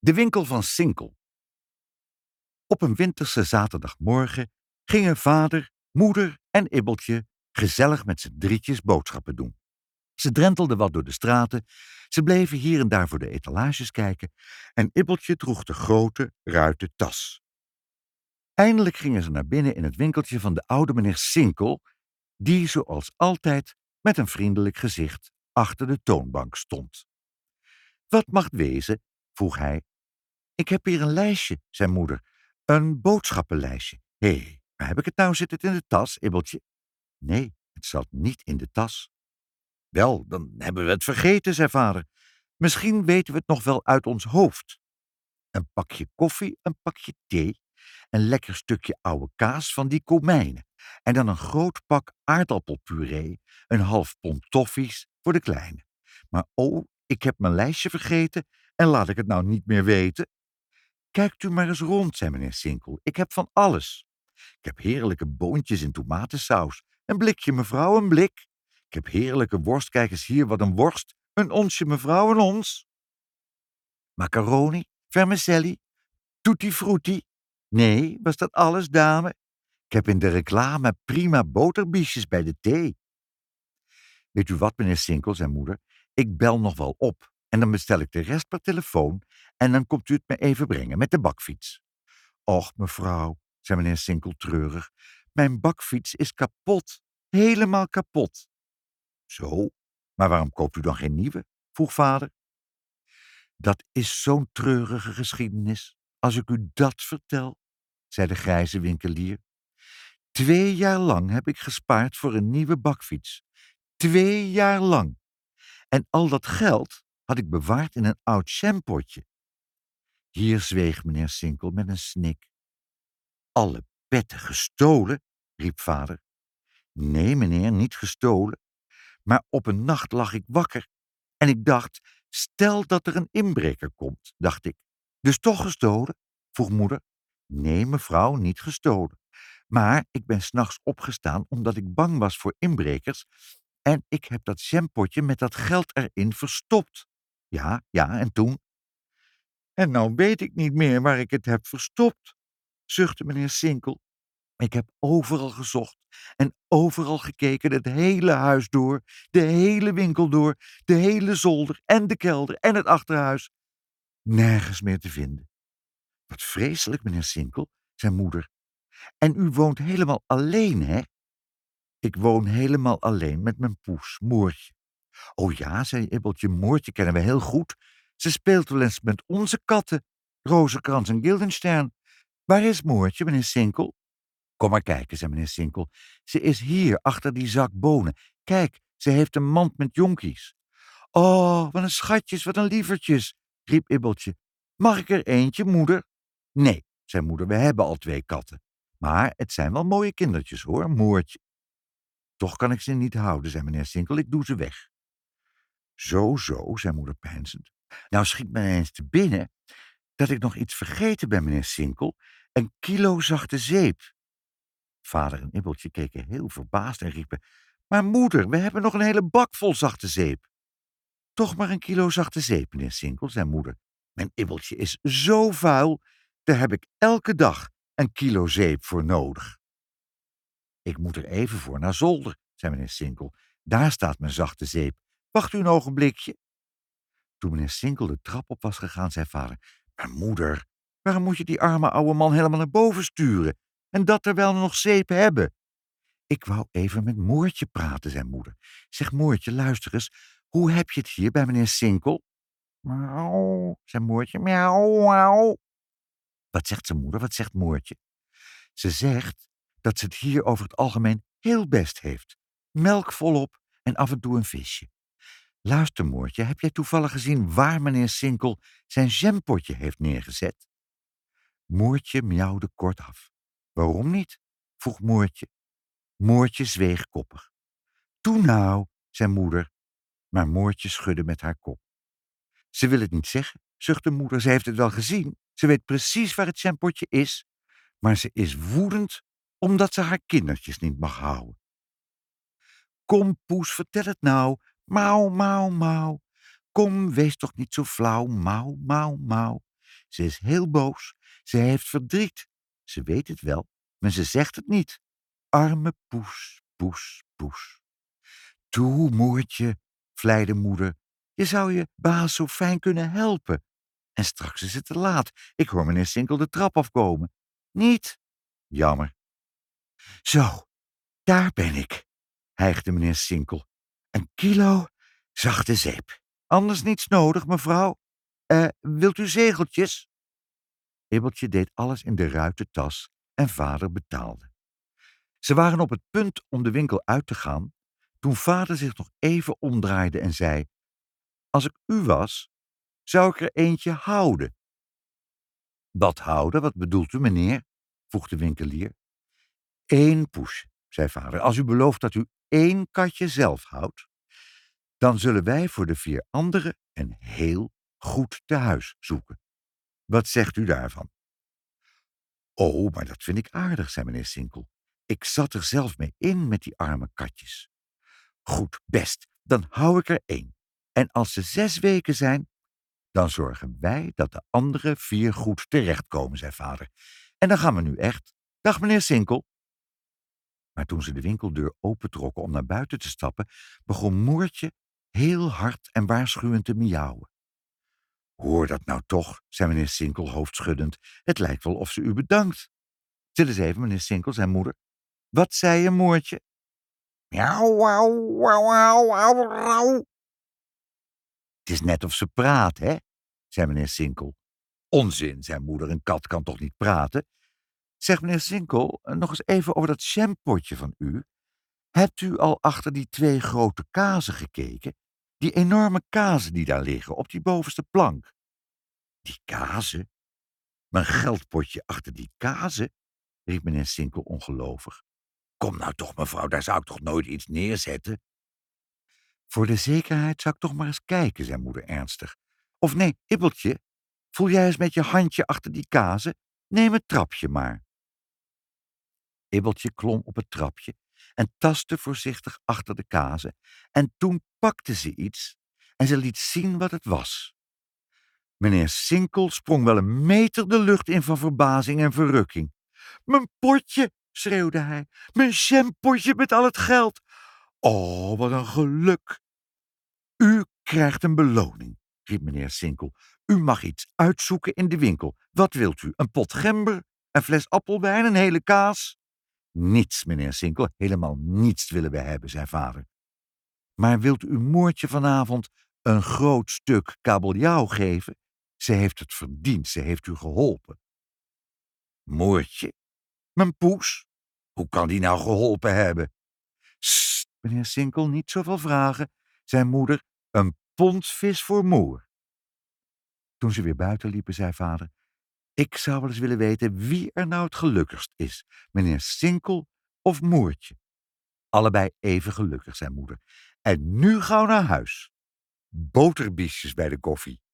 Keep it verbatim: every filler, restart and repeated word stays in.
De winkel van Sinkel. Op een winterse zaterdagmorgen gingen vader, moeder en Ibbeltje gezellig met z'n drietjes boodschappen doen. Ze drentelden wat door de straten, ze bleven hier en daar voor de etalages kijken en Ibbeltje droeg de grote, ruite tas. Eindelijk gingen ze naar binnen in het winkeltje van de oude meneer Sinkel, die zoals altijd met een vriendelijk gezicht achter de toonbank stond. Wat mag het wezen? Vroeg hij. Ik heb hier een lijstje, zei moeder. Een boodschappenlijstje. Hé, hey, waar heb ik het nou? Zit het in de tas, Ibbeltje? Nee, het zat niet in de tas. Wel, dan hebben we het vergeten, zei vader. Misschien weten we het nog wel uit ons hoofd. Een pakje koffie, een pakje thee, een lekker stukje oude kaas van die komijnen en dan een groot pak aardappelpuree, een half pond toffies voor de kleine. Maar oh, ik heb mijn lijstje vergeten en laat ik het nou niet meer weten. Kijkt u maar eens rond, zei meneer Sinkel. Ik heb van alles. Ik heb heerlijke boontjes in tomatensaus. Een blikje mevrouw, een blik. Ik heb heerlijke worst, kijk eens hier, wat een worst. Een onsje mevrouw, een ons. Macaroni, vermicelli, tutti frutti. Nee, was dat alles, dame? Ik heb in de reclame prima boterbiesjes bij de thee. Weet u wat, meneer Sinkel, zei moeder, ik bel nog wel op en dan bestel ik de rest per telefoon en dan komt u het me even brengen met de bakfiets. Och, mevrouw, zei meneer Sinkel treurig, mijn bakfiets is kapot, helemaal kapot. Zo, maar waarom koopt u dan geen nieuwe? Vroeg vader. Dat is zo'n treurige geschiedenis, als ik u dat vertel, zei de grijze winkelier. Twee jaar lang heb ik gespaard voor een nieuwe bakfiets. Twee jaar lang. En al dat geld had ik bewaard in een oud jampotje. Hier zweeg meneer Sinkel met een snik. Alle petten gestolen, riep vader. Nee, meneer, niet gestolen. Maar op een nacht lag ik wakker. En ik dacht, stel dat er een inbreker komt, dacht ik. Dus toch gestolen? Vroeg moeder. Nee, mevrouw, niet gestolen. Maar ik ben 's nachts opgestaan omdat ik bang was voor inbrekers en ik heb dat jampotje met dat geld erin verstopt. Ja, ja, en toen? En nou weet ik niet meer waar ik het heb verstopt, zuchtte meneer Sinkel. Ik heb overal gezocht en overal gekeken, het hele huis door, de hele winkel door, de hele zolder en de kelder en het achterhuis. Nergens meer te vinden. Wat vreselijk, meneer Sinkel, zei moeder. En u woont helemaal alleen, hè? Ik woon helemaal alleen met mijn poes, Moortje. O ja, zei Ibbeltje, Moortje kennen we heel goed. Ze speelt wel eens met onze katten, Rozenkrans en Guildenstern. Waar is Moortje, meneer Sinkel? Kom maar kijken, zei meneer Sinkel. Ze is hier, achter die zak bonen. Kijk, ze heeft een mand met jonkies. Oh, wat een schatjes, wat een lievertjes, riep Ibbeltje. Mag ik er eentje, moeder? Nee, zei moeder, we hebben al twee katten. Maar het zijn wel mooie kindertjes, hoor, Moortje. Toch kan ik ze niet houden, zei meneer Sinkel, ik doe ze weg. Zo, zo, zei moeder peinzend. Nou schiet me eens te binnen dat ik nog iets vergeten ben, meneer Sinkel. Een kilo zachte zeep. Vader en Ibbeltje keken heel verbaasd en riepen, maar moeder, we hebben nog een hele bak vol zachte zeep. Toch maar een kilo zachte zeep, meneer Sinkel, zei moeder. Mijn Ibbeltje is zo vuil, daar heb ik elke dag een kilo zeep voor nodig. Ik moet er even voor naar zolder, zei meneer Sinkel. Daar staat mijn zachte zeep. Wacht u een ogenblikje. Toen meneer Sinkel de trap op was gegaan, zei vader, maar moeder, waarom moet je die arme oude man helemaal naar boven sturen? En dat terwijl we nog zeep hebben? Ik wou even met Moortje praten, zei moeder. Zeg Moortje, luister eens, hoe heb je het hier bij meneer Sinkel? Miauw, zei Moortje, miauw, miauw. Wat zegt ze, moeder, wat zegt Moortje? Ze zegt dat ze het hier over het algemeen heel best heeft. Melk volop en af en toe een visje. Luister, Moortje, heb jij toevallig gezien waar meneer Sinkel zijn jampotje heeft neergezet? Moortje miauwde kortaf. Waarom niet? Vroeg Moortje. Moortje zweeg koppig. Toe nou, zei moeder, maar Moortje schudde met haar kop. Ze wil het niet zeggen, zuchtte moeder, ze heeft het wel gezien. Ze weet precies waar het jampotje is, maar ze is woedend omdat ze haar kindertjes niet mag houden. Kom, poes, vertel het nou. Mauw, mauw, mauw. Kom, wees toch niet zo flauw. Mauw, mauw, mauw. Ze is heel boos. Ze heeft verdriet. Ze weet het wel, maar ze zegt het niet. Arme poes, poes, poes. Toe, moertje, vleide moeder. Je zou je baas zo fijn kunnen helpen. En straks is het te laat. Ik hoor meneer Sinkel de trap afkomen. Niet? Jammer. Zo, daar ben ik, hijgde meneer Sinkel. Een kilo zachte zeep. Anders niets nodig, mevrouw. Eh, wilt u zegeltjes? Ibbeltje deed alles in de ruitentas en vader betaalde. Ze waren op het punt om de winkel uit te gaan, toen vader zich nog even omdraaide en zei: Als ik u was, zou ik er eentje houden. Wat houden, wat bedoelt u, meneer? Vroeg de winkelier. Eén poesje, zei vader. Als u belooft dat u één katje zelf houdt, dan zullen wij voor de vier anderen een heel goed tehuis zoeken. Wat zegt u daarvan? Oh, maar dat vind ik aardig, zei meneer Sinkel. Ik zat er zelf mee in met die arme katjes. Goed, best, dan hou ik er één. En als ze zes weken zijn, dan zorgen wij dat de andere vier goed terechtkomen, zei vader. En dan gaan we nu echt. Dag, meneer Sinkel. Maar toen ze de winkeldeur opentrokken om naar buiten te stappen, begon Moertje heel hard en waarschuwend te miauwen. Hoor dat nou toch, zei meneer Sinkel hoofdschuddend. Het lijkt wel of ze u bedankt. Stil eens even, meneer Sinkel, zei moeder. Wat zei je, Moertje? Miauw, wauw, wauw, wauw, wauw, wauw. Het is net of ze praat, hè, zei meneer Sinkel. Onzin, zei moeder, een kat kan toch niet praten? Zeg, meneer Sinkel, nog eens even over dat jampotje van u. Hebt u al achter die twee grote kazen gekeken? Die enorme kazen die daar liggen, op die bovenste plank. Die kazen? Mijn geldpotje achter die kazen? Riep meneer Sinkel ongelovig. Kom nou toch, mevrouw, daar zou ik toch nooit iets neerzetten? Voor de zekerheid zou ik toch maar eens kijken, zei moeder ernstig. Of nee, Ibbeltje, voel jij eens met je handje achter die kazen? Neem het trapje maar. Ibbeltje klom op het trapje en tastte voorzichtig achter de kazen. En toen pakte ze iets en ze liet zien wat het was. Meneer Sinkel sprong wel een meter de lucht in van verbazing en verrukking. Mijn potje, schreeuwde hij, mijn jampotje met al het geld. Oh, wat een geluk. U krijgt een beloning, riep meneer Sinkel. U mag iets uitzoeken in de winkel. Wat wilt u, een pot gember, een fles appelwijn, een hele kaas? Niets, meneer Sinkel, helemaal niets willen we hebben, zei vader. Maar wilt u Moertje vanavond een groot stuk kabeljauw geven? Ze heeft het verdiend, ze heeft u geholpen. Moertje? Mijn poes? Hoe kan die nou geholpen hebben? Sst, meneer Sinkel, niet zoveel vragen, zei moeder. Een pond vis voor Moer. Toen ze weer buiten liepen, zei vader: Ik zou wel eens willen weten wie er nou het gelukkigst is, meneer Sinkel of Moertje. Allebei even gelukkig, zei moeder. En nu gauw naar huis. Boterbiesjes bij de koffie.